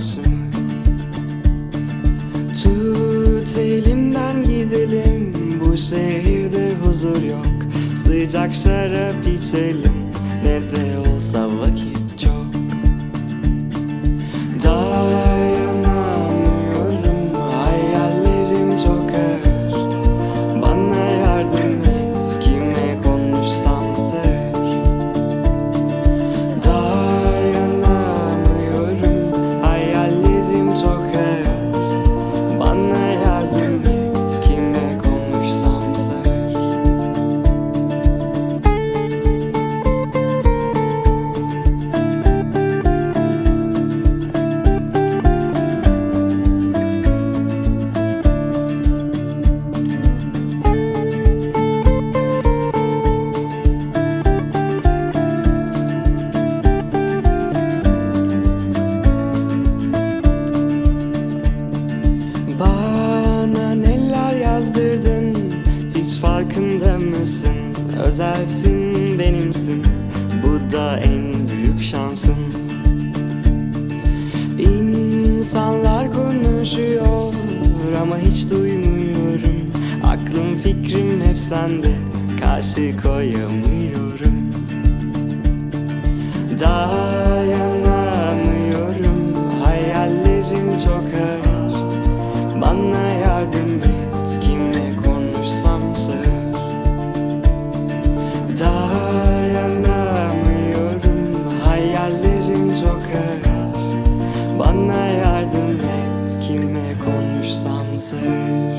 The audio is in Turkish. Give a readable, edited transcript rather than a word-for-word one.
şansımı. Tut elimden gidelim, bu şehirde huzur yok. Sıcak şarap içelim, ne de olsa vakit çok. Dayanamıyorum, hayallerim çok ağır. Bana yardım et, kime konuşsam sır. Dayanamıyorum, hayallerim çok ağır. Bana yardım et, kime konuşsam sır. Bana neler yazdırdın, hiç farkında mısın? Özelsin, benimsin, bu da en büyük şansım. İnsanlar konuşuyor ama hiç duymuyorum. Aklım fikrim hep sende, karşı koyamıyorum. Dayanamıyorum, hayallerim çok ağır. Bana yardım et, kimle konuşsam sır. Dayanamıyorum, hayallerim çok ağır. Bana yardım et, kimle konuşsam sır.